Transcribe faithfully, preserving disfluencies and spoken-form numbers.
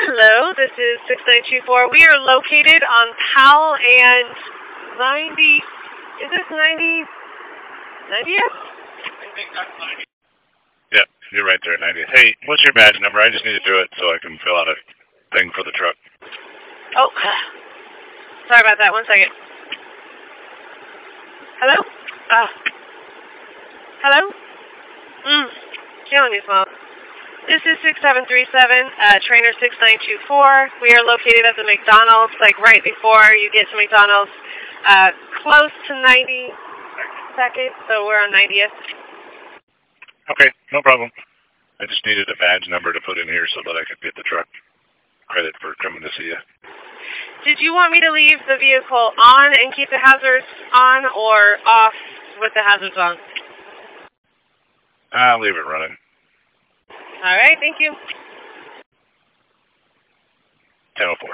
Hello, this is six nine two four. We are located on Powell and ninety. Is this ninety? ninetieth? Yep, you're right there, ninety. Hey, what's your badge number? I just need to do it so I can fill out a thing for the truck. Oh, sorry about that. One second. Hello? Ah. Hello? Mm. Killing me, Small. This is six seven three seven, uh, trainer six nine two four. We are located at the McDonald's, like right before you get to McDonald's, uh, close to ninety-second, so we're on ninetieth. Okay, no problem. I just needed a badge number to put in here so that I could get the truck credit for coming to see you. Did you want me to leave the vehicle on and keep the hazards on, or off with the hazards on? I'll leave it running. All right, thank you. ten oh four.